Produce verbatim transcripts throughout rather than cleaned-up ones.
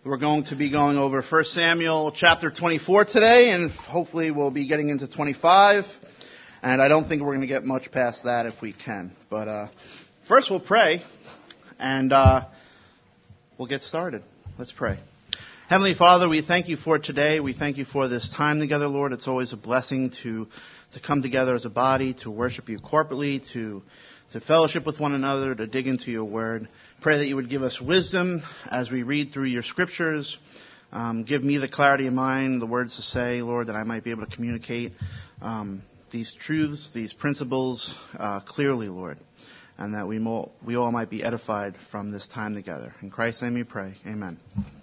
We're going to be going over First Samuel chapter twenty-four today, and hopefully we'll be getting into twenty-five. And I don't think we're going to get much past that if we can. But uh, first we'll pray, and uh, we'll get started. Let's pray. Heavenly Father, we thank you for today. We thank you for this time together, Lord. It's always a blessing to to come together as a body, to worship you corporately, to to fellowship with one another, to dig into your word. Pray that you would give us wisdom as we read through your scriptures. Um, give me the clarity of mind, the words to say, Lord, that I might be able to communicate um, these truths, these principles uh, clearly, Lord, and that we, mo- we all might be edified from this time together. In Christ's name we pray. Amen.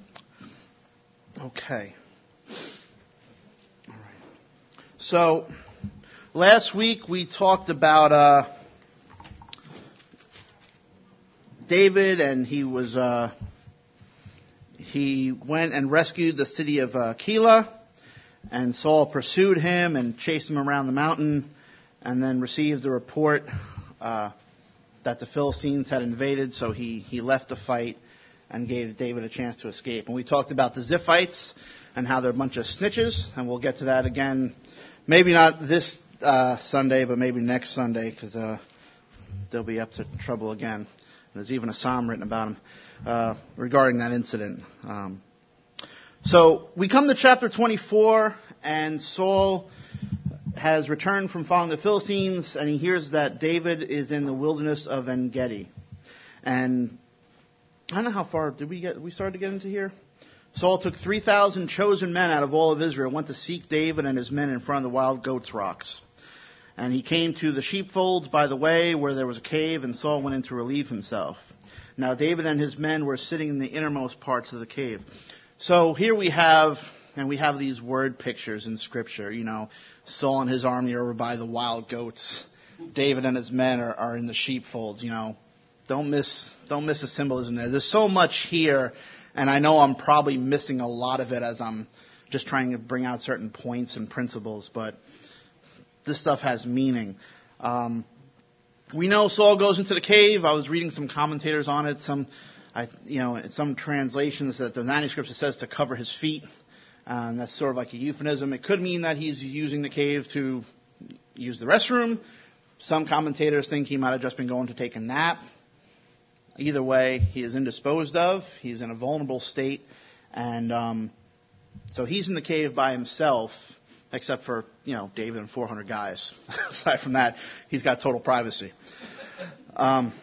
Okay. All right. So, last week we talked about uh, David, and he was uh, he went and rescued the city of uh, Keilah, and Saul pursued him and chased him around the mountain, and then received the report uh, that the Philistines had invaded, so he, he left the fight and gave David a chance to escape. And we talked about the Ziphites and how they're a bunch of snitches, and we'll get to that again, maybe not this uh, Sunday, but maybe next Sunday, because uh, they'll be up to trouble again. There's even a psalm written about him uh, regarding that incident. Um, so we come to chapter twenty-four, and Saul has returned from following the Philistines, and he hears that David is in the wilderness of En-Gedi. And I don't know how far did we get. We started to get into here. Saul took three thousand chosen men out of all of Israel, went to seek David and his men in front of the wild goats' rocks. And he came to the sheepfolds by the way where there was a cave, and Saul went in to relieve himself. Now David and his men were sitting in the innermost parts of the cave. So here we have, and we have these word pictures in Scripture. You know, Saul and his army are over by the wild goats. David and his men are, are in the sheepfolds. You know, don't miss, don't miss the symbolism there. There's so much here, and I know I'm probably missing a lot of it as I'm just trying to bring out certain points and principles, but this stuff has meaning. Um, we know Saul goes into the cave. I was reading some commentators on it. Some, I, you know, in some translations that the manuscripts it says to cover his feet, and that's sort of like a euphemism. It could mean that he's using the cave to use the restroom. Some commentators think he might have just been going to take a nap. Either way, he is indisposed of. He's in a vulnerable state, and um, so he's in the cave by himself. Except for, you know, David and four hundred guys. Aside from that, he's got total privacy. Um,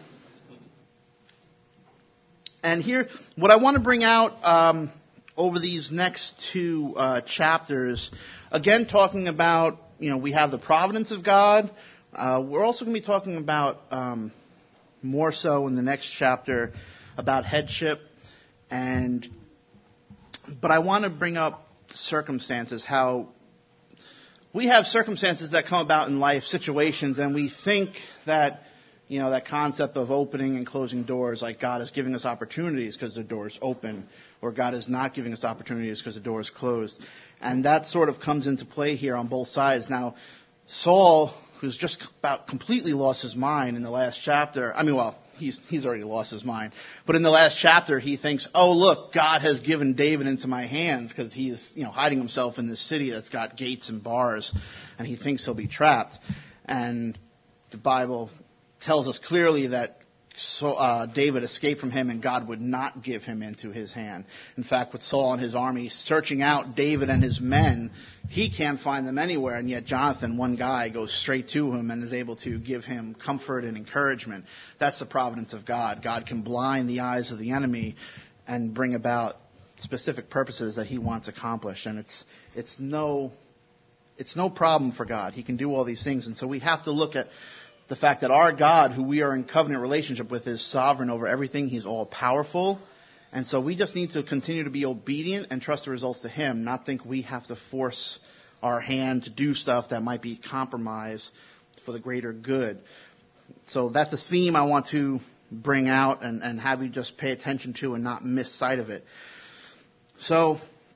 and here, what I want to bring out um, over these next two uh, chapters, again, talking about, you know, we have the providence of God. Uh, we're also going to be talking about, um, more so in the next chapter, about headship. And, but I want to bring up circumstances, how we have circumstances that come about in life, situations, and we think that, you know, that concept of opening and closing doors, like God is giving us opportunities because the door is open, or God is not giving us opportunities because the door is closed. And that sort of comes into play here on both sides. Now, Saul, who's just about completely lost his mind in the last chapter, I mean, well, he's he's already lost his mind, but in the last chapter he thinks, oh look, God has given David into my hands because he is, you know, hiding himself in this city that's got gates and bars, and he thinks he'll be trapped. And the Bible tells us clearly that so, uh, David escaped from him, and God would not give him into his hand. In fact, with Saul and his army searching out David and his men, he can't find them anywhere, and yet Jonathan, one guy, goes straight to him and is able to give him comfort and encouragement. That's the providence of God. God can blind the eyes of the enemy and bring about specific purposes that he wants accomplished, and it's it's no it's no problem for God. He can do all these things, and so we have to look at the fact that our God, who we are in covenant relationship with, is sovereign over everything. He's all-powerful. And so we just need to continue to be obedient and trust the results to him, not think we have to force our hand to do stuff that might be compromise for the greater good. So that's a theme I want to bring out and, and have you just pay attention to and not miss sight of it. So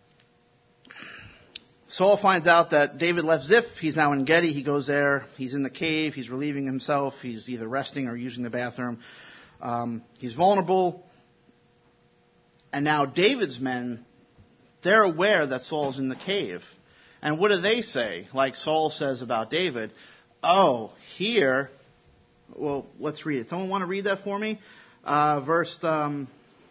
Saul finds out that David left Ziph. He's now in Gedi. He goes there. He's in the cave. He's relieving himself. He's either resting or using the bathroom. Um, he's vulnerable. And now David's men, they're aware that Saul's in the cave. And what do they say? Like Saul says about David, oh, here, well, let's read it. Someone want to read that for me? Uh, verse, um,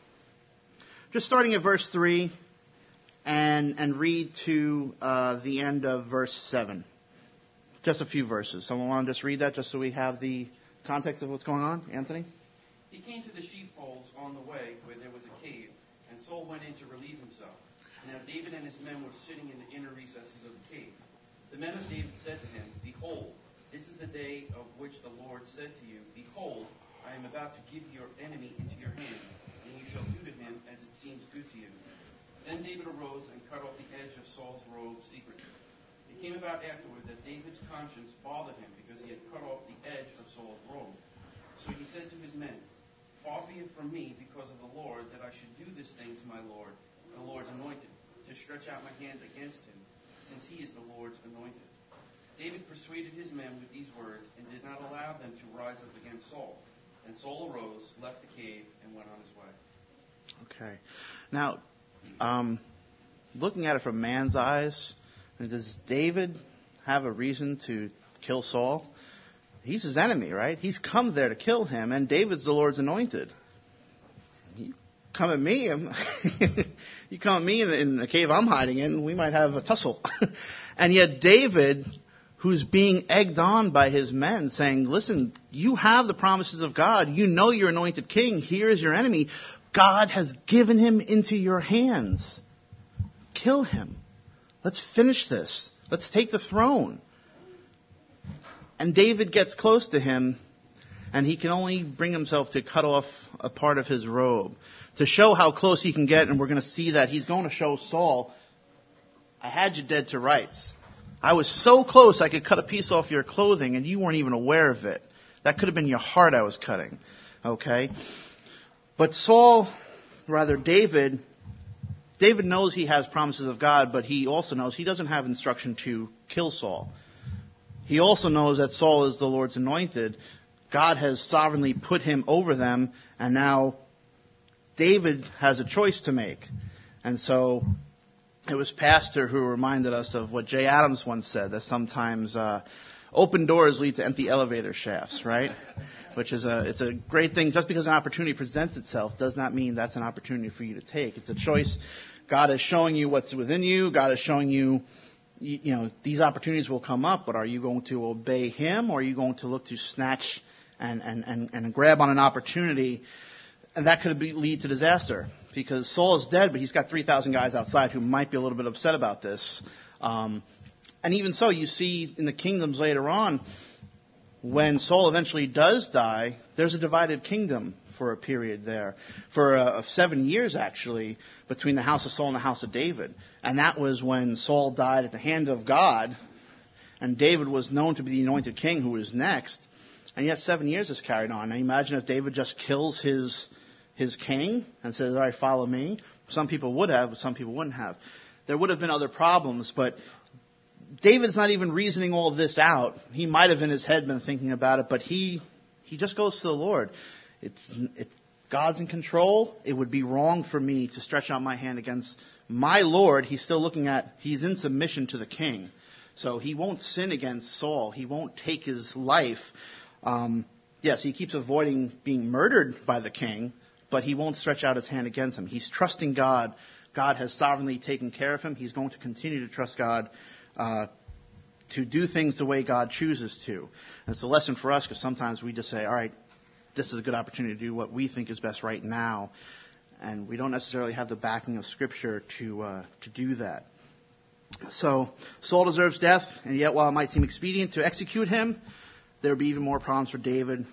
just starting at verse three and, and read to uh, the end of verse seven. Just a few verses. Someone want to just read that just so we have the context of what's going on? Anthony? He came to the sheepfolds on the way where there was a cave, and Saul went in to relieve himself. Now David and his men were sitting in the inner recesses of the cave. The men of David said to him, Behold, this is the day of which the Lord said to you, Behold, I am about to give your enemy into your hand, and you shall do to him as it seems good to you. Then David arose and cut off the edge of Saul's robe secretly. It came about afterward that David's conscience bothered him because he had cut off the edge of Saul's robe. So he said to his men, Far be it from me, because of the Lord, that I should do this thing to my Lord, the Lord's anointed, to stretch out my hand against him, since he is the Lord's anointed. David persuaded his men with these words, and did not allow them to rise up against Saul. And Saul arose, left the cave, and went on his way. Okay. Now, um, looking at it from man's eyes, does David have a reason to kill Saul? He's his enemy, right? He's come there to kill him, and David's the Lord's anointed. You come at me, you come at me in, in the cave I'm hiding in, we might have a tussle. And yet David, who's being egged on by his men, saying, listen, you have the promises of God. You know you're anointed king. Here is your enemy. God has given him into your hands. Kill him. Let's finish this. Let's take the throne. And David gets close to him, and he can only bring himself to cut off a part of his robe to show how close he can get. And we're going to see that he's going to show Saul, I had you dead to rights. I was so close I could cut a piece off your clothing, and you weren't even aware of it. That could have been your heart I was cutting. Okay? But Saul, rather David, David knows he has promises of God, but he also knows he doesn't have instruction to kill Saul. He also knows that Saul is the Lord's anointed. God has sovereignly put him over them, and now David has a choice to make. And so it was Pastor who reminded us of what Jay Adams once said, that sometimes uh, open doors lead to empty elevator shafts, right? Which is a it's a great thing. Just because an opportunity presents itself does not mean that's an opportunity for you to take. It's a choice. God is showing you what's within you. God is showing you, you, you know, these opportunities will come up, but are you going to obey him, or are you going to look to snatch and, and, and, and grab on an opportunity? And that could be, lead to disaster, because Saul is dead, but he's got three thousand guys outside who might be a little bit upset about this. Um, and even so, you see in the kingdoms later on, when Saul eventually does die, there's a divided kingdom for a period there, for uh, seven years actually, between the house of Saul and the house of David. And that was when Saul died at the hand of God, and David was known to be the anointed king who was next. And yet seven years is carried on. Now imagine if David just kills his his king and says, all right, follow me. Some people would have, but some people wouldn't have. There would have been other problems, but David's not even reasoning all of this out. He might have in his head been thinking about it, but he he just goes to the Lord. It's, it's God's in control. It would be wrong for me to stretch out my hand against my Lord. He's still looking at, he's in submission to the king. So he won't sin against Saul. He won't take his life. Um, yes, he keeps avoiding being murdered by the king, but he won't stretch out his hand against him. He's trusting God. God has sovereignly taken care of him. He's going to continue to trust God uh, to do things the way God chooses to. And it's a lesson for us, because sometimes we just say, all right, this is a good opportunity to do what we think is best right now. And we don't necessarily have the backing of Scripture to uh, to do that. So Saul deserves death, and yet while it might seem expedient to execute him, there would be even more problems for David.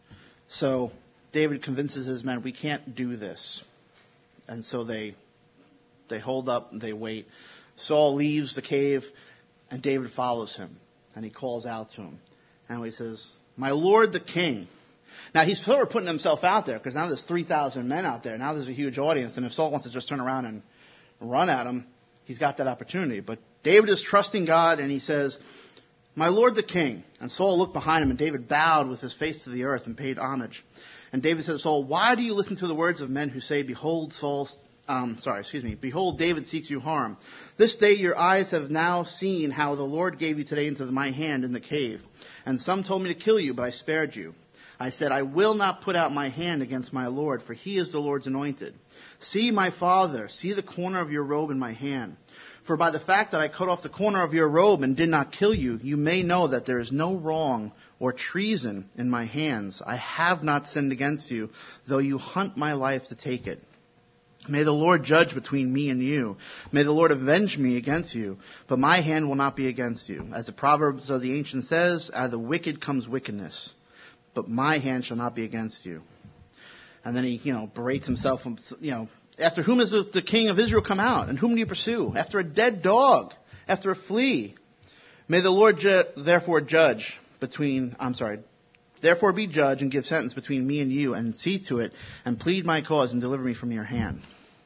So David convinces his men, we can't do this. And so they they hold up and they wait. Saul leaves the cave, and David follows him. And he calls out to him. And he says, my lord the king. Now he's sort of putting himself out there, because now there's three thousand men out there. Now there's a huge audience. And if Saul wants to just turn around and run at him, he's got that opportunity. But David is trusting God, and he says, my lord the king. And Saul looked behind him, and David bowed with his face to the earth and paid homage. And David said to Saul, why do you listen to the words of men who say, behold, Saul Um, sorry, excuse me. Behold, David seeks you harm. This day your eyes have now seen how the Lord gave you today into my hand in the cave. And some told me to kill you, but I spared you. I said, I will not put out my hand against my Lord, for he is the Lord's anointed. See, my father, see the corner of your robe in my hand. For by the fact that I cut off the corner of your robe and did not kill you, you may know that there is no wrong or treason in my hands. I have not sinned against you, though you hunt my life to take it. May the Lord judge between me and you. May the Lord avenge me against you. But my hand will not be against you. As the Proverbs of the ancient says, out of the wicked comes wickedness. But my hand shall not be against you. And then he, you know, berates himself, you know, after whom has the king of Israel come out? And whom do you pursue? After a dead dog, after a flea. May the Lord ju- therefore judge between, I'm sorry, therefore be judge and give sentence between me and you, and see to it, and plead my cause and deliver me from your hand.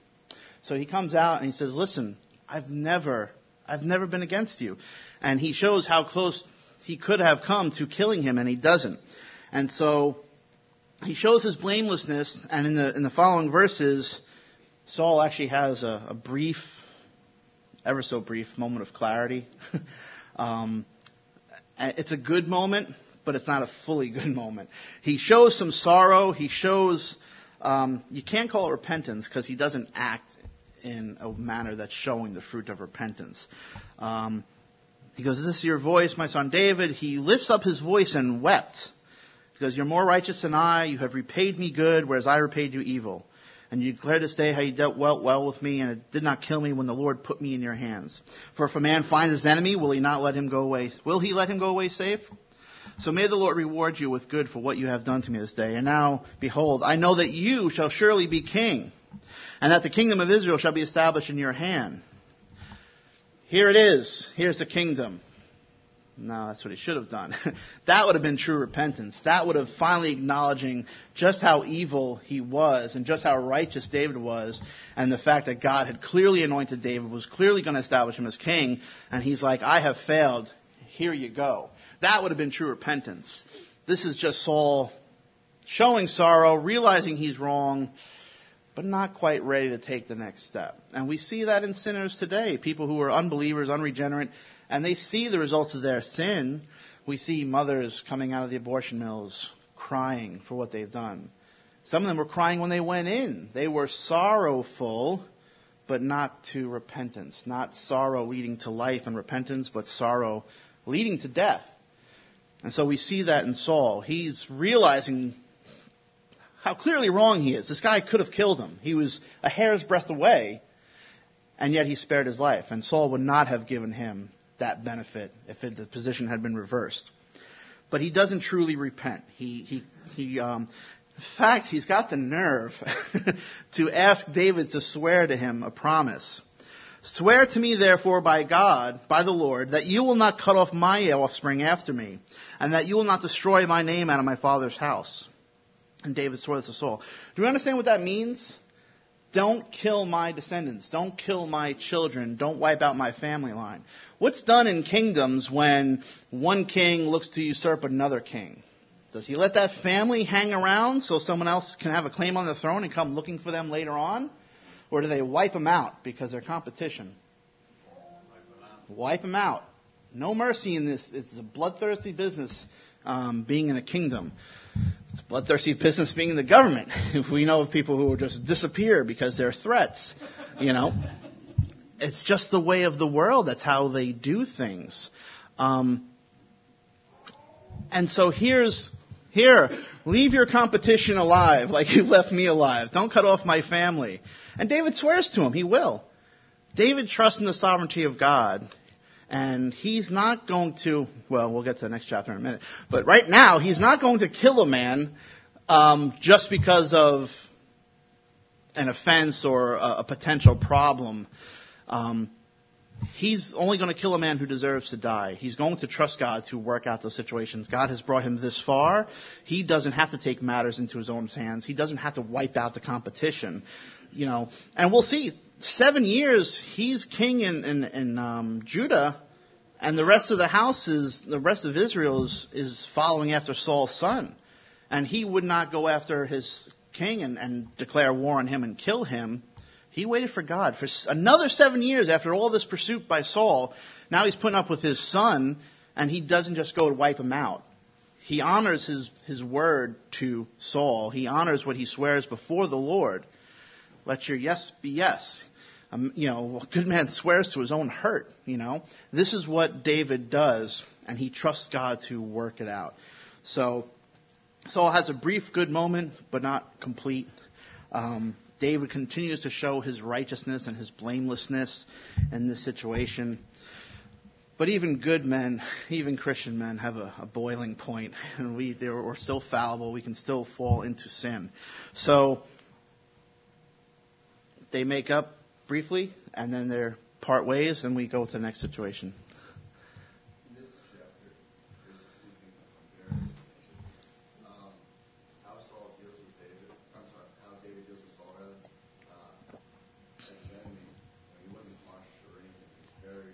So he comes out and he says, listen, I've never, I've never been against you. And he shows how close he could have come to killing him, and he doesn't. And so he shows his blamelessness, and in the in the following verses, Saul actually has a, a brief, ever so brief moment of clarity. um, it's a good moment, but it's not a fully good moment. He shows some sorrow. He shows, um, you can't call it repentance because he doesn't act in a manner that's showing the fruit of repentance. Um, he goes, "This is your voice, my son David." He lifts up his voice and wept. He goes, "You're more righteous than I. You have repaid me good, whereas I repaid you evil. And you declared this day how you dealt well, well with me, and it did not kill me when the Lord put me in your hands. For if a man finds his enemy, will he not let him go away? Will he let him go away safe? So may the Lord reward you with good for what you have done to me this day. And now, behold, I know that you shall surely be king, and that the kingdom of Israel shall be established in your hand." Here it is. Here's the kingdom. No, that's what he should have done. That would have been true repentance. That would have finally acknowledging just how evil he was and just how righteous David was, and the fact that God had clearly anointed David, was clearly going to establish him as king, and he's like, I have failed. Here you go. That would have been true repentance. This is just Saul showing sorrow, realizing he's wrong, but not quite ready to take the next step. And we see that in sinners today, people who are unbelievers, unregenerate, and they see the results of their sin. We see mothers coming out of the abortion mills crying for what they've done. Some of them were crying when they went in. They were sorrowful, but not to repentance. Not sorrow leading to life and repentance, but sorrow leading to death. And so we see that in Saul. He's realizing how clearly wrong he is. This guy could have killed him. He was a hair's breadth away, and yet he spared his life. And Saul would not have given him that benefit if it, the position had been reversed. But he doesn't truly repent. He, he, he, um, in fact, he's got the nerve to ask David to swear to him a promise. "Swear to me, therefore, by God, by the Lord, that you will not cut off my offspring after me, and that you will not destroy my name out of my father's house." And David swore this to Saul. Do we understand what that means? Don't kill my descendants. Don't kill my children. Don't wipe out my family line. What's done in kingdoms when one king looks to usurp another king? Does he let that family hang around so someone else can have a claim on the throne and come looking for them later on? Or do they wipe them out because they're competition? Wipe them out. No mercy in this. It's a bloodthirsty business um, being in a kingdom. It's bloodthirsty business being in the government. We know of people who will just disappear because they're threats. You know, it's just the way of the world. That's how they do things. Um, and so here's here. Leave your competition alive, like you left me alive. Don't cut off my family. And David swears to him he will. David trusts in the sovereignty of God. And he's not going to, well, we'll get to the next chapter in a minute. But right now, he's not going to kill a man um, just because of an offense or a, a potential problem. Um, he's only going to kill a man who deserves to die. He's going to trust God to work out those situations. God has brought him this far. He doesn't have to take matters into his own hands. He doesn't have to wipe out the competition. You know, and we'll see. Seven years, he's king in, in, in um, Judah, and the rest of the house is, the rest of Israel is, is following after Saul's son. And he would not go after his king and, and declare war on him and kill him. He waited for God for another seven years after all this pursuit by Saul. Now he's putting up with his son, and he doesn't just go to wipe him out. He honors his, his word to Saul. He honors what he swears before the Lord. Let your yes be yes. Um, you know, a good man swears to his own hurt, you know. This is what David does, and he trusts God to work it out. So Saul has a brief good moment, but not complete. Um, David continues to show his righteousness and his blamelessness in this situation. But even good men, even Christian men, have a, a boiling point, and we we're still fallible. We can still fall into sin. So they make up briefly, and then they part ways, and we go to the next situation. In this chapter, there's two things I'm comparing. Um, how Saul deals with David. I'm sorry, how David deals with Saul rather. Uh, as an enemy, you know, he wasn't harsh or anything. He was very.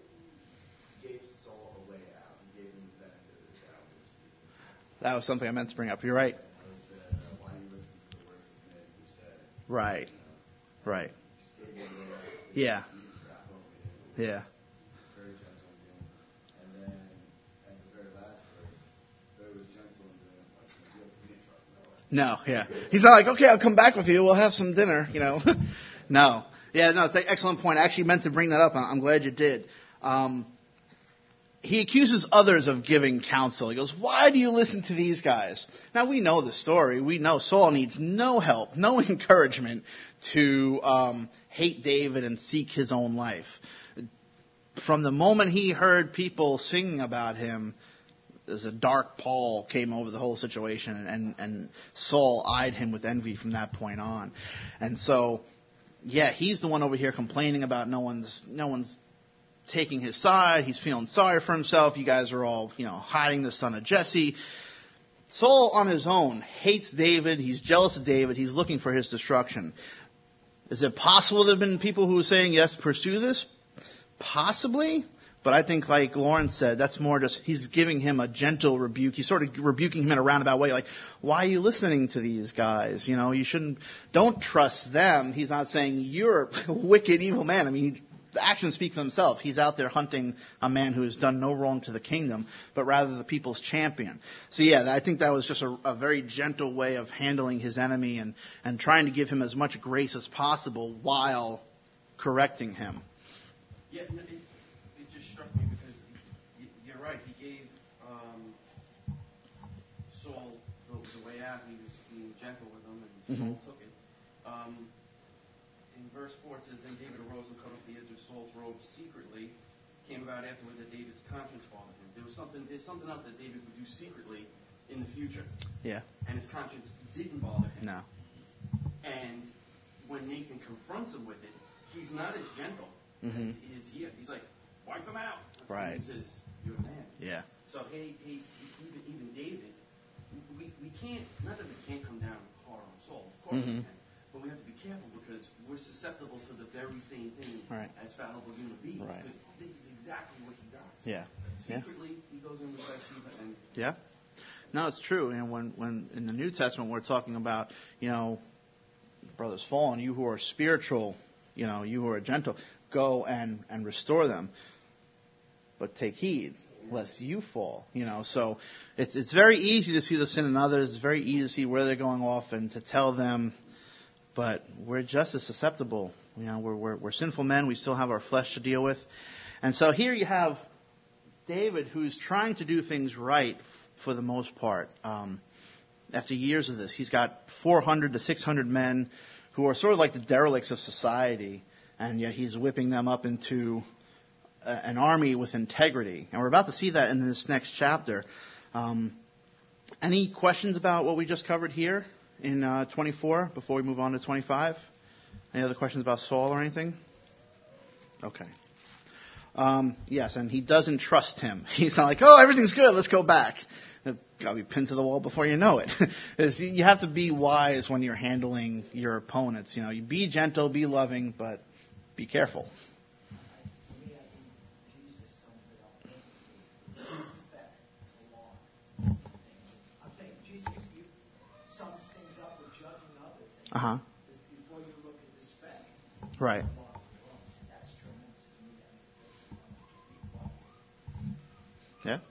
He gave Saul a way out. He gave him the benefit of the doubt. That was something I meant to bring up. You're right. And I said, uh, why do you listen to the words of men who said? Right. You know, Right. just gave him a way out. Yeah. You can strap home with him. Yeah. Very gentle with him. And then at the very last verse, very was gentle and then like you didn't trust him at all. No, yeah. He's not like, okay, I'll come back with you. We'll have some dinner, you know. No. Yeah, no, it's an excellent point. I actually meant to bring that up. I'm glad you did. Um, he accuses others of giving counsel. He goes, why do you listen to these guys? Now, we know the story. We know Saul needs no help, no encouragement to um, hate David and seek his own life. From the moment he heard people singing about him, there's a dark pall came over the whole situation, and, and Saul eyed him with envy from that point on. And so, yeah, he's the one over here complaining about no one's no one's taking his side. He's feeling sorry for himself. You guys are all, you know, hiding the son of Jesse. Saul on his own hates David. He's jealous of David. He's looking for his destruction. Is it possible there have been people who are saying, yes, pursue this? Possibly. But I think, like Lauren said, that's more just he's giving him a gentle rebuke. He's sort of rebuking him in a roundabout way, like, why are you listening to these guys? You know, you shouldn't, don't trust them. He's not saying you're a wicked, evil man. I mean, the actions speak for themselves. He's out there hunting a man who has done no wrong to the kingdom, but rather the people's champion. So yeah, I think that was just a, a very gentle way of handling his enemy and, and trying to give him as much grace as possible while correcting him. Yeah, no, it, it just struck me because y- you're right. He gave um, Saul the, the way out. He was being gentle with him, and Saul Mm-hmm. took it. Um, in verse four, it says, then David arose and cut off the edge of Saul's robe secretly. Came about afterward that David's conscience bothered him. There was something, there's something else that David would do secretly in the future. Yeah. And his conscience didn't bother him. No. And when Nathan confronts him with it, he's not as gentle Mm-hmm. as he is. He's like, wipe him out. Right. He says, you're a man. Yeah. So hey, he's, even even David, we, we can't, not that we can't come down hard on Saul, of course Mm-hmm. we can, but we have to be careful because we're susceptible to the very same thing Right. as fallible human beings. Right. Because this is exactly what he does. Yeah. Yeah. Secretly, he goes in with Bathsheba and Yeah. No, it's true. And when, when in the New Testament we're talking about, you know, brothers fallen, you who are spiritual, you know, you who are gentle, go and, and restore them. But take heed, lest you fall. You know, so it's it's very easy to see the sin in others. It's very easy to see where they're going off and to tell them. But we're just as susceptible. You know, we're we're, we're sinful men. We still have our flesh to deal with. And so here you have David, who's trying to do things right for the most part. Um, after years of this, he's got four hundred to six hundred men who are sort of like the derelicts of society, and yet he's whipping them up into a, an army with integrity. And we're about to see that in this next chapter. Um, any questions about what we just covered here in uh, twenty-four before we move on to twenty-five? Any other questions about Saul or anything? Okay. Um, yes, and he doesn't trust him. He's not like, oh, everything's good, let's go back. You've got to be pinned to the wall before you know it. You have to be wise when you're handling your opponents. You know, you be gentle, be loving, but be careful. For me, I think Jesus sums it up perfectly. Respect to law. I'm saying Jesus you sums things up with judging others. And Uh-huh. before you look at the speck, Right. That's tremendous to me. That Yeah.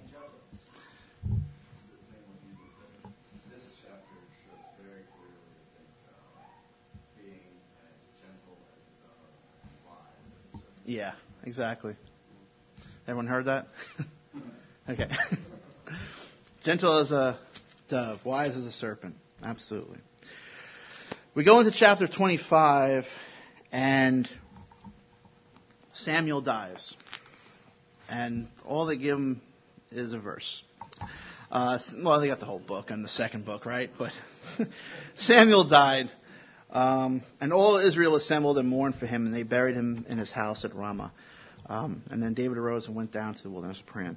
Same what you just said. This chapter shows very clearly, I think, uh, being as gentle as a dove and wise as a serpent. Yeah, exactly. Everyone heard that? Okay. Gentle as a dove, wise as a serpent. Absolutely. We go into chapter twenty-five, and Samuel dies. And all they give him is a verse. Uh, well, they got the whole book and the second book, right? But Samuel died, um, and all Israel assembled and mourned for him, and they buried him in his house at Ramah. Um, and then David arose and went down to the wilderness of Paran.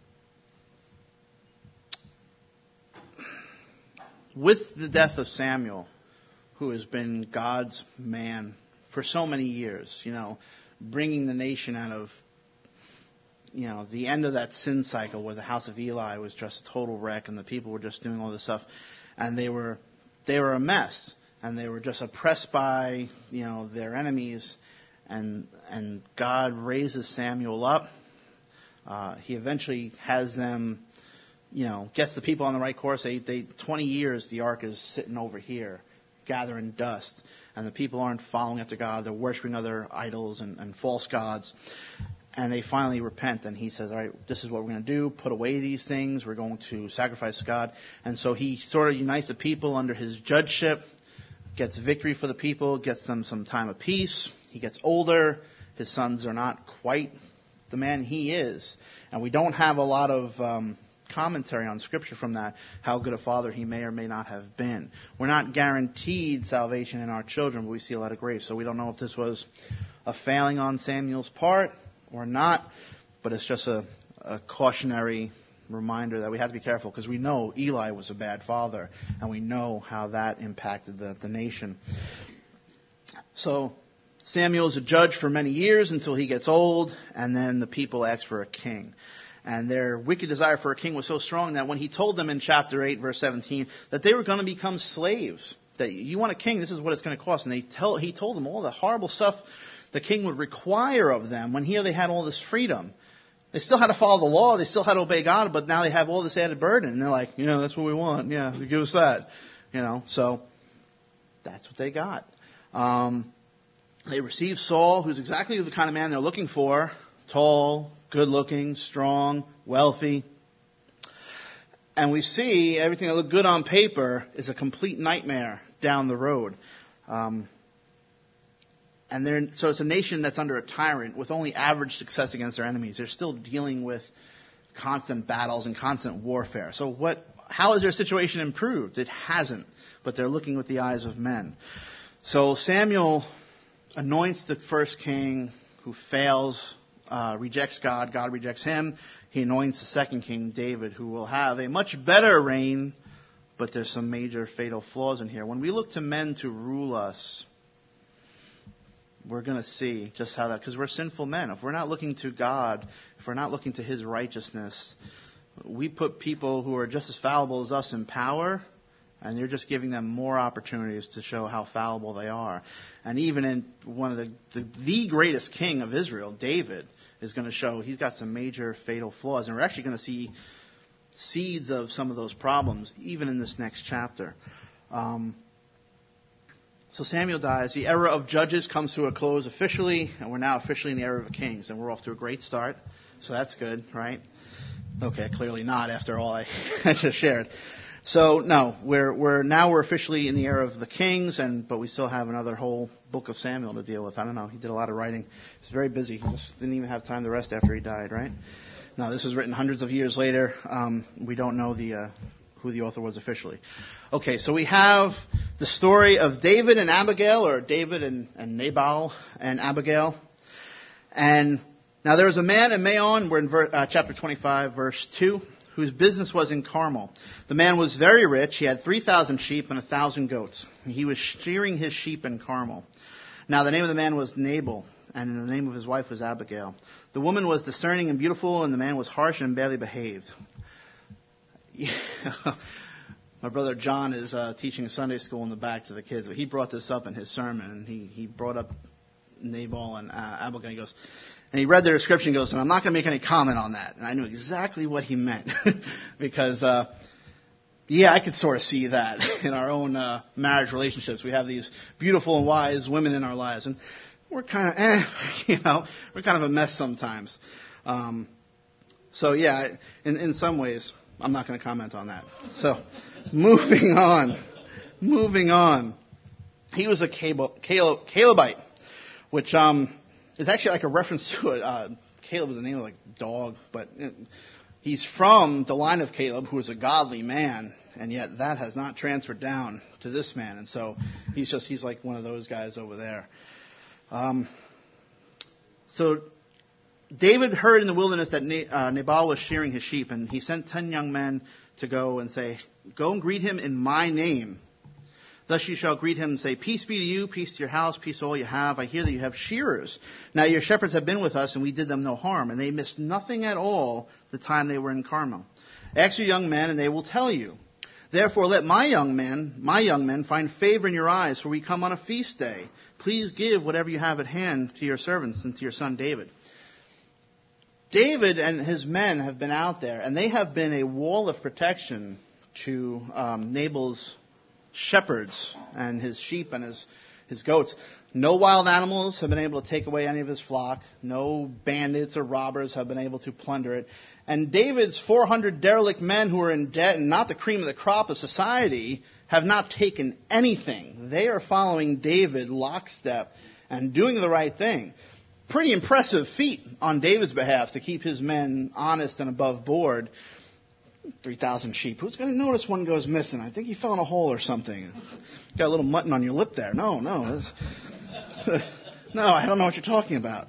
With the death of Samuel, who has been God's man for so many years, you know, bringing the nation out of, you know, the end of that sin cycle where the house of Eli was just a total wreck and the people were just doing all this stuff, and they were they were a mess, and they were just oppressed by, you know, their enemies, and and God raises Samuel up. Uh, he eventually has them, you know, gets the people on the right course. They, they twenty years the ark is sitting over here, gathering dust, and the people aren't following after God. They're worshiping other idols and, and false gods. And they finally repent, and he says, all right, this is what we're going to do. Put away these things. We're going to sacrifice to God. And so he sort of unites the people under his judgeship, gets victory for the people, gets them some time of peace. He gets older. His sons are not quite the man he is. And we don't have a lot of um, commentary on Scripture from that, how good a father he may or may not have been. We're not guaranteed salvation in our children, but we see a lot of grace. So we don't know if this was a failing on Samuel's part or not, but it's just a, a cautionary reminder that we have to be careful, because we know Eli was a bad father, and we know how that impacted the, the nation. So Samuel is a judge for many years until he gets old, and then the people ask for a king. And their wicked desire for a king was so strong that when he told them in chapter eight, verse seventeen, that they were going to become slaves, that you want a king, this is what it's going to cost. And they tell, he told them all the horrible stuff the king would require of them, when here they had all this freedom. They still had to follow the law, they still had to obey God, but now they have all this added burden. And they're like, you know, that's what we want. Yeah, give us that. You know, so that's what they got. Um, they received Saul, who's exactly the kind of man they're looking for. Tall, good-looking, strong, wealthy. And we see everything that looked good on paper is a complete nightmare down the road. Um, and they're, so it's a nation that's under a tyrant with only average success against their enemies. They're still dealing with constant battles and constant warfare. So what? How has their situation improved? It hasn't, but they're looking with the eyes of men. So Samuel anoints the first king, who fails, uh, rejects God. God rejects him. He anoints the second king, David, who will have a much better reign, but there's some major fatal flaws in here. When we look to men to rule us, we're going to see just how that, because we're sinful men. If we're not looking to God, if we're not looking to his righteousness, we put people who are just as fallible as us in power, and you're just giving them more opportunities to show how fallible they are. And even in one of the, the, the greatest king of Israel, David, is going to show he's got some major fatal flaws. And we're actually going to see seeds of some of those problems, even in this next chapter. Um, so Samuel dies. The era of judges comes to a close officially, and we're now officially in the era of kings. And we're off to a great start. So that's good, right? Okay, clearly not after all I, I just shared. So no, we're we're now we're officially in the era of the kings, and but we still have another whole book of Samuel to deal with. I don't know. He did a lot of writing. He's very busy. He just didn't even have time to rest after he died, right? No, this was written hundreds of years later. Um, we don't know the uh, who the author was officially. Okay, so we have the story of David and Abigail, or David and, and Nabal and Abigail. And now there was a man in Maon, we're in ver, uh, chapter twenty-five, verse two, whose business was in Carmel. The man was very rich. He had three thousand sheep and one thousand goats. He was shearing his sheep in Carmel. Now the name of the man was Nabal, and the name of his wife was Abigail. The woman was discerning and beautiful, and the man was harsh and badly behaved. My brother John is uh, teaching Sunday school in the back to the kids. He brought this up in his sermon, and he, he brought up Nabal and uh, Abigail. He goes, and he read the description. He goes, and I'm not going to make any comment on that. And I knew exactly what he meant because, uh, yeah, I could sort of see that in our own uh, marriage relationships. We have these beautiful and wise women in our lives, and we're kind of, eh, you know, we're kind of a mess sometimes. Um, so yeah, in in some ways, I'm not going to comment on that. So, moving on, moving on. He was a Caleb, Caleb, Calebite, which um, is actually like a reference to a uh, Caleb is the name of like dog, but it, he's from the line of Caleb, who is a godly man, and yet that has not transferred down to this man, and so he's just he's like one of those guys over there. Um, so David heard in the wilderness that uh, Nabal was shearing his sheep, and he sent ten young men to go and say, "Go and greet him in my name. Thus you shall greet him and say, peace be to you, peace to your house, peace to all you have. I hear that you have shearers. Now your shepherds have been with us, and we did them no harm, and they missed nothing at all the time they were in Carmel. Ask your young men, and they will tell you. Therefore let my young men, my young men, find favor in your eyes, for we come on a feast day. Please give whatever you have at hand to your servants and to your son David." David and his men have been out there, and they have been a wall of protection to um, Nabal's shepherds and his sheep and his, his goats. No wild animals have been able to take away any of his flock. No bandits or robbers have been able to plunder it. And David's four hundred derelict men who are in debt and not the cream of the crop of society have not taken anything. They are following David lockstep and doing the right thing. Pretty impressive feat on David's behalf to keep his men honest and above board. three thousand sheep. Who's going to notice one goes missing? I think he fell in a hole or something. Got a little mutton on your lip there. No, no. No, I don't know what you're talking about.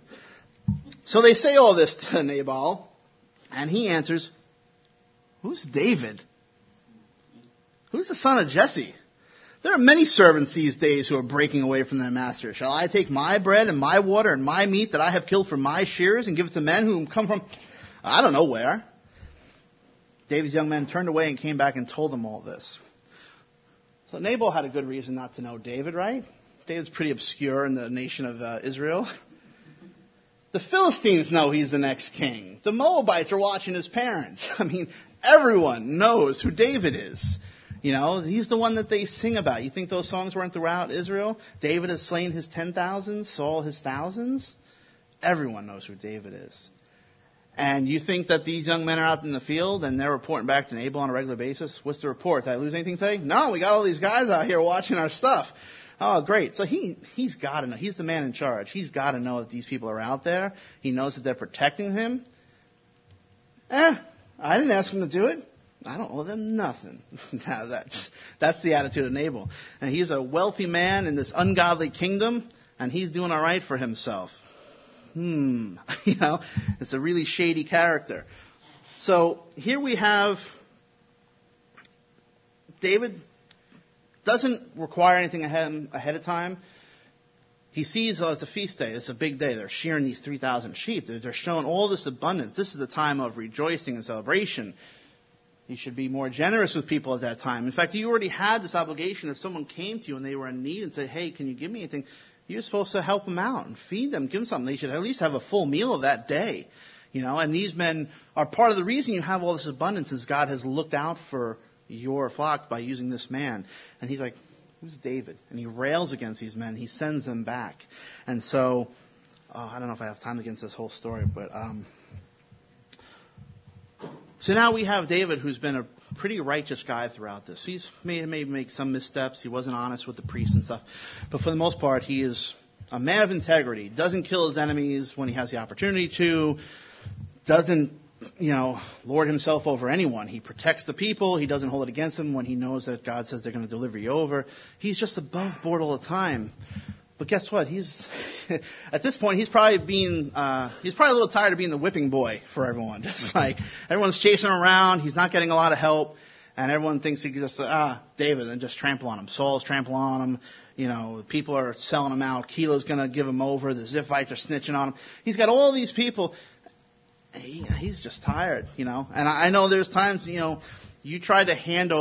So they say all this to Nabal, and he answers, "Who's David? Who's the son of Jesse? There are many servants these days who are breaking away from their master. Shall I take my bread and my water and my meat that I have killed for my shearers and give it to men who come from I don't know where?" David's young men turned away and came back and told them all this. So Nabal had a good reason not to know David, right? David's pretty obscure in the nation of uh, Israel. The Philistines know he's the next king. The Moabites are watching his parents. I mean, everyone knows who David is. You know, he's the one that they sing about. You think those songs weren't throughout Israel? David has slain his ten thousands, Saul his thousands. Everyone knows who David is. And you think that these young men are out in the field and they're reporting back to Nabal on a regular basis? What's the report? Did I lose anything today? No, we got all these guys out here watching our stuff. Oh, great. So he, he's got to know. He's the man in charge. He's got to know that these people are out there. He knows that they're protecting him. Eh, I didn't ask him to do it. I don't owe them nothing. Now that's, that's the attitude of Nabal. And he's a wealthy man in this ungodly kingdom, and he's doing all right for himself. Hmm, you know, it's a really shady character. So here we have David doesn't require anything ahead, ahead of time. He sees, oh, it's a feast day. It's a big day. They're shearing these three thousand sheep. They're, they're showing all this abundance. This is the time of rejoicing and celebration. He should be more generous with people at that time. In fact, you already had this obligation. If someone came to you and they were in need and said, hey, can you give me anything? You're supposed to help them out and feed them, give them something. They should at least have a full meal of that day. You know, and these men are part of the reason you have all this abundance is God has looked out for your flock by using this man. And he's like, who's David? And he rails against these men. He sends them back. And so, oh, I don't know if I have time to get into this whole story, but um, so now we have David, who's been a pretty righteous guy throughout this. He's may may make some missteps. He wasn't honest with the priests and stuff. But for the most part, he is a man of integrity. Doesn't kill his enemies when he has the opportunity to. Doesn't, you know, lord himself over anyone. He protects the people. He doesn't hold it against them when he knows that God says they're going to deliver you over. He's just above board all the time. But guess what? He's at this point he's probably being uh, he's probably a little tired of being the whipping boy for everyone. Just like everyone's chasing him around, he's not getting a lot of help, and everyone thinks he can just ah David and just trample on him. Saul's trampling on him. You know, people are selling him out. Kila's going to give him over. The Ziphites are snitching on him. He's got all these people. He, he's just tired, you know. And I, I know there's times, you know, you try to handle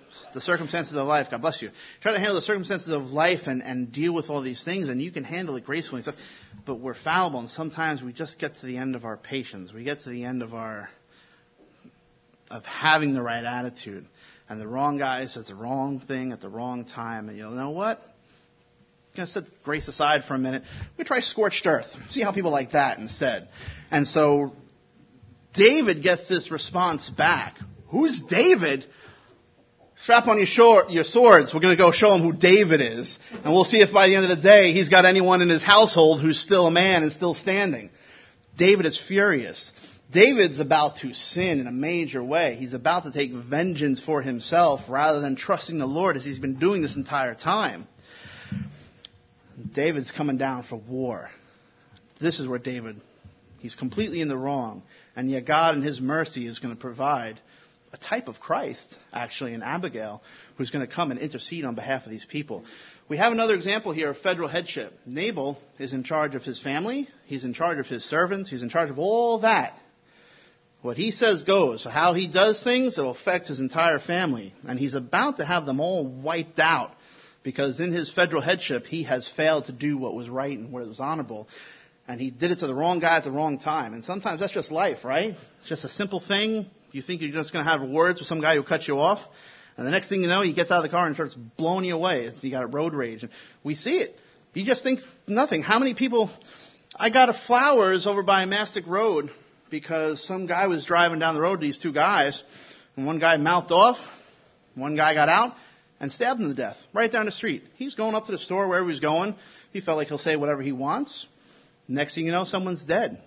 the circumstances of life. God bless you. Try to handle the circumstances of life and, and deal with all these things, and you can handle it gracefully and stuff. But we're fallible, and sometimes we just get to the end of our patience. We get to the end of our of having the right attitude. And the wrong guy says the wrong thing at the wrong time. And you know what? I'm going to set grace aside for a minute. We try scorched earth. See how people like that instead. And so David gets this response back. Who's David? Strap on your, short, your swords. We're going to go show him who David is. And we'll see if by the end of the day he's got anyone in his household who's still a man and still standing. David is furious. David's about to sin in a major way. He's about to take vengeance for himself rather than trusting the Lord as he's been doing this entire time. David's coming down for war. This is where David, he's completely in the wrong. And yet God in his mercy is going to provide a type of Christ, actually, in Abigail, who's going to come and intercede on behalf of these people. We have another example here of federal headship. Nabal is in charge of his family. He's in charge of his servants. He's in charge of all that. What he says goes. So how he does things, it'll affect his entire family. And he's about to have them all wiped out because in his federal headship, he has failed to do what was right and what was honorable. And he did it to the wrong guy at the wrong time. And sometimes that's just life, right? It's just a simple thing. You think you're just going to have words with some guy who cuts you off. And the next thing you know, he gets out of the car and starts blowing you away. It's, you got a road rage. And we see it. You just think nothing. How many people... I got a flowers over by Mastic Road because some guy was driving down the road, these two guys, and one guy mouthed off, one guy got out and stabbed him to death right down the street. He's going up to the store wherever he's going. He felt like he'll say whatever he wants. Next thing you know, someone's dead.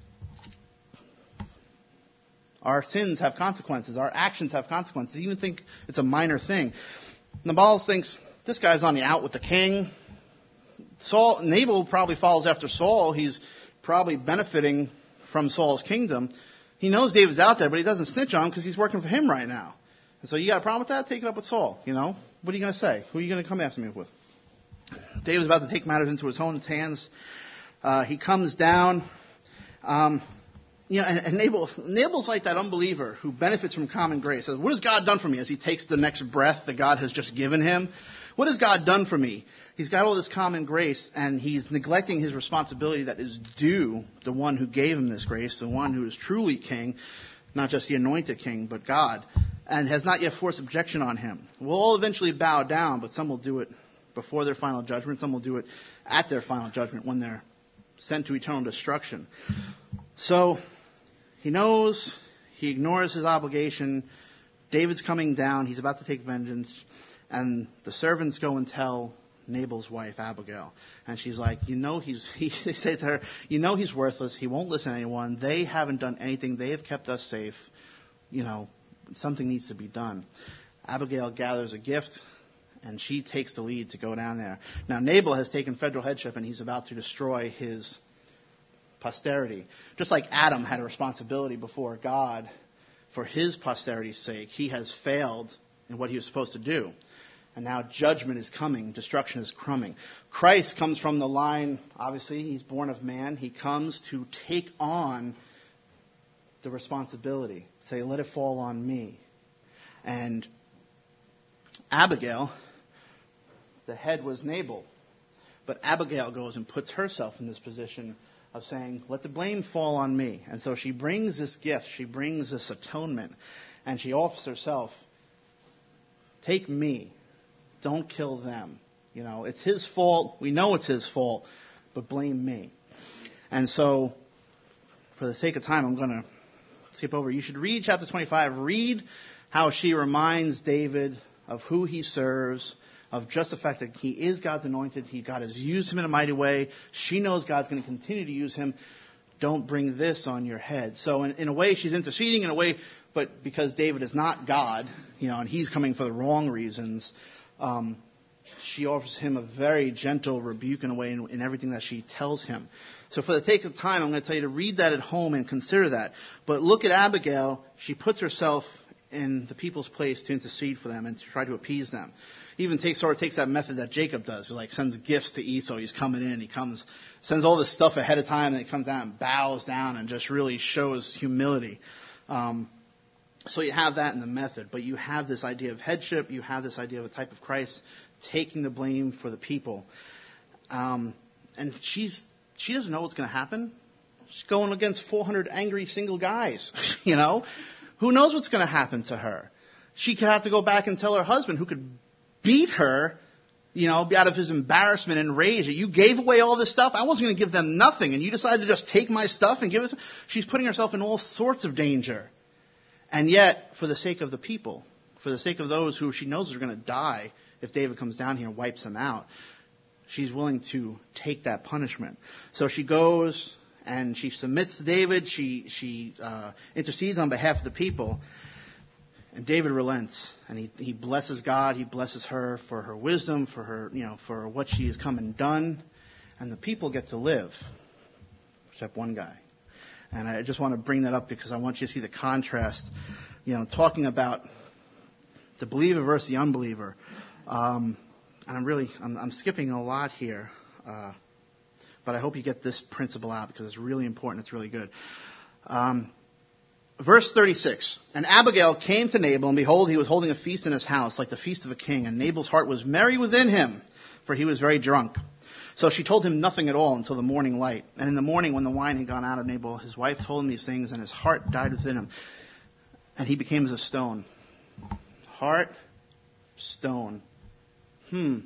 Our sins have consequences. Our actions have consequences. You even think it's a minor thing. Nabal thinks, this guy's on the out with the king. Saul, Nabal probably follows after Saul. He's probably benefiting from Saul's kingdom. He knows David's out there, but he doesn't snitch on him because he's working for him right now. And so you got a problem with that? Take it up with Saul. You know, what are you going to say? Who are you going to come after me with? David's about to take matters into his own hands. Uh, he comes down. Um, you know, and, and Nabal, Nabal's like that unbeliever who benefits from common grace. Says, what has God done for me? As he takes the next breath that God has just given him. What has God done for me? He's got all this common grace, and he's neglecting his responsibility that is due the one who gave him this grace, the one who is truly king, not just the anointed king, but God, and has not yet forced objection on him. We'll all eventually bow down, but some will do it before their final judgment. Some will do it at their final judgment when they're sent to eternal destruction. So he knows, he ignores his obligation. David's coming down. He's about to take vengeance. And the servants go and tell Nabal's wife, Abigail. And she's like, you know, he's, he, they say to her, you know, he's worthless. He won't listen to anyone. They haven't done anything. They have kept us safe. You know, something needs to be done. Abigail gathers a gift, and she takes the lead to go down there. Now, Nabal has taken federal headship, and he's about to destroy his posterity. Just like Adam had a responsibility before God for his posterity's sake, he has failed in what he was supposed to do. And now judgment is coming. Destruction is coming. Christ comes from the line, obviously, he's born of man. He comes to take on the responsibility. Say, let it fall on me. And Abigail, the head was Nabal. But Abigail goes and puts herself in this position of saying, let the blame fall on me. And so she brings this gift. She brings this atonement. And she offers herself, take me. Don't kill them. You know, it's his fault. We know it's his fault, but blame me. And so, for the sake of time, I'm going to skip over. You should read chapter twenty-five. Read how she reminds David of who he serves, of just the fact that he is God's anointed. He, God has used him in a mighty way. She knows God's going to continue to use him. Don't bring this on your head. So in, in a way, she's interceding in a way, but because David is not God, you know, and he's coming for the wrong reasons, um, she offers him a very gentle rebuke in a way in, in everything that she tells him. So for the sake of time, I'm going to tell you to read that at home and consider that. But look at Abigail. She puts herself in the people's place to intercede for them and to try to appease them. Even takes sort of takes that method that Jacob does. He like sends gifts to Esau. He's coming in. He comes, sends all this stuff ahead of time, and he comes down and bows down and just really shows humility. Um, So you have that in the method, but you have this idea of headship, you have this idea of a type of Christ taking the blame for the people. Um, and she's she doesn't know what's going to happen. She's going against four hundred angry single guys, you know. Who knows what's going to happen to her? She could have to go back and tell her husband, who could beat her, you know, out of his embarrassment and rage, that you gave away all this stuff. I wasn't going to give them nothing, and you decided to just take my stuff and give it to... She's putting herself in all sorts of danger. And yet, for the sake of the people, for the sake of those who she knows are going to die if David comes down here and wipes them out, she's willing to take that punishment. So she goes and she submits to David. She she uh, intercedes on behalf of the people. And David relents, and he, he blesses God. He blesses her for her wisdom, for her, you know, for what she has come and done. And the people get to live, except one guy. And I just want to bring that up because I want you to see the contrast, you know, talking about the believer versus the unbeliever. Um, and I'm really, I'm, I'm skipping a lot here, uh, but I hope you get this principle out because it's really important. It's really good. Um, Verse thirty-six, and Abigail came to Nabal, and behold, he was holding a feast in his house, like the feast of a king, and Nabal's heart was merry within him, for he was very drunk. So she told him nothing at all until the morning light. And in the morning, when the wine had gone out of Nabal, his wife told him these things, and his heart died within him, and he became as a stone. Heart, stone. Hmm.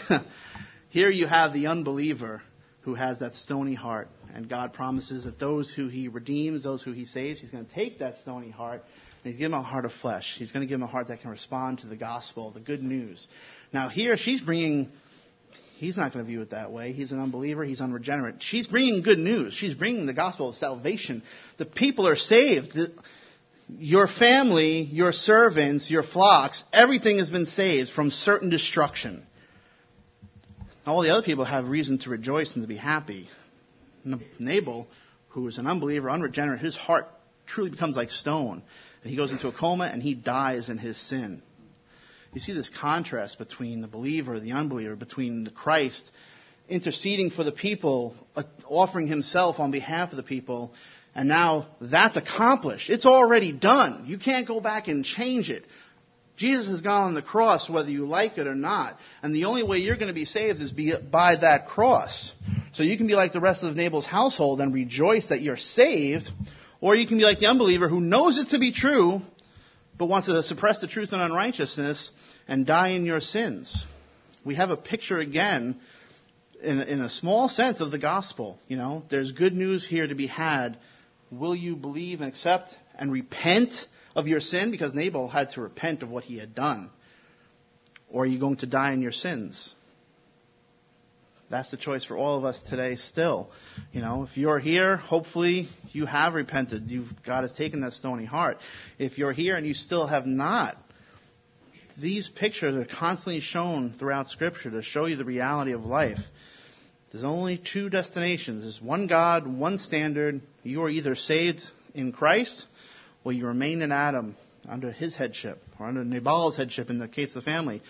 Here you have the unbeliever who has that stony heart. And God promises that those who he redeems, those who he saves, he's going to take that stony heart and he's going to give him a heart of flesh. He's going to give him a heart that can respond to the gospel, the good news. Now here she's bringing, he's not going to view it that way. He's an unbeliever. He's unregenerate. She's bringing good news. She's bringing the gospel of salvation. The people are saved. The, your family, your servants, your flocks, everything has been saved from certain destruction. All the other people have reason to rejoice and to be happy. Nabal, who is an unbeliever, unregenerate, his heart truly becomes like stone. And he goes into a coma and he dies in his sin. You see this contrast between the believer, the unbeliever, between the Christ interceding for the people, offering himself on behalf of the people, and now that's accomplished. It's already done. You can't go back and change it. Jesus has gone on the cross whether you like it or not. And the only way you're going to be saved is by that cross. So you can be like the rest of Nabal's household and rejoice that you're saved. Or you can be like the unbeliever who knows it to be true, but wants to suppress the truth and unrighteousness and die in your sins. We have a picture again, in, in a small sense, of the gospel. You know, there's good news here to be had. Will you believe and accept and repent of your sin? Because Nabal had to repent of what he had done. Or are you going to die in your sins? That's the choice for all of us today still. You know, if you're here, hopefully you have repented. You've, God has taken that stony heart. If you're here and you still have not, these pictures are constantly shown throughout Scripture to show you the reality of life. There's only two destinations. There's one God, one standard. You are either saved in Christ, or you remain in Adam under his headship, or under Nabal's headship in the case of the family.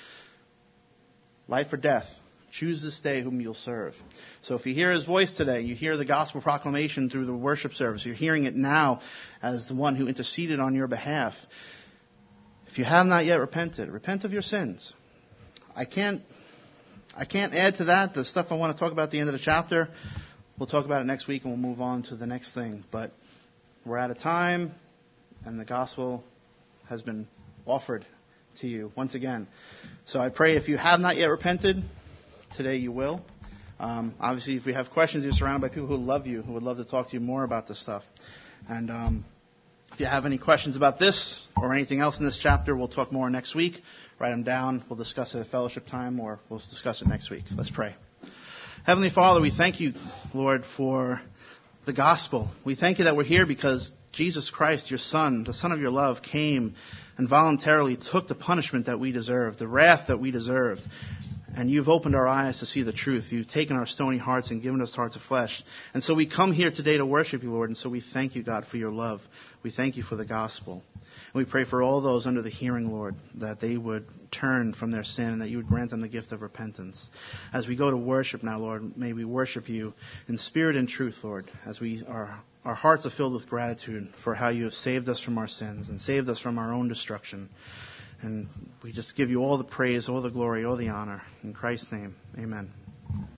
Life or death. Choose this day whom you'll serve. So if you hear his voice today, you hear the gospel proclamation through the worship service, you're hearing it now as the one who interceded on your behalf. If you have not yet repented, repent of your sins. I can't, I can't add to that the stuff I want to talk about at the end of the chapter. We'll talk about it next week and we'll move on to the next thing. But we're out of time. And the gospel has been offered to you once again. So I pray if you have not yet repented, today you will. Um, obviously, if we have questions, you're surrounded by people who love you, who would love to talk to you more about this stuff. And um, if you have any questions about this or anything else in this chapter, we'll talk more next week. Write them down. We'll discuss it at fellowship time, or we'll discuss it next week. Let's pray. Heavenly Father, we thank you, Lord, for the gospel. We thank you that we're here because Jesus Christ, your Son, the Son of your love, came and voluntarily took the punishment that we deserved, the wrath that we deserved. And you've opened our eyes to see the truth. You've taken our stony hearts and given us hearts of flesh. And so we come here today to worship you, Lord. And so we thank you, God, for your love. We thank you for the gospel. And we pray for all those under the hearing, Lord, that they would turn from their sin and that you would grant them the gift of repentance. As we go to worship now, Lord, may we worship you in spirit and truth, Lord, as we are, our hearts are filled with gratitude for how you have saved us from our sins and saved us from our own destruction. And we just give you all the praise, all the glory, all the honor. In Christ's name, amen.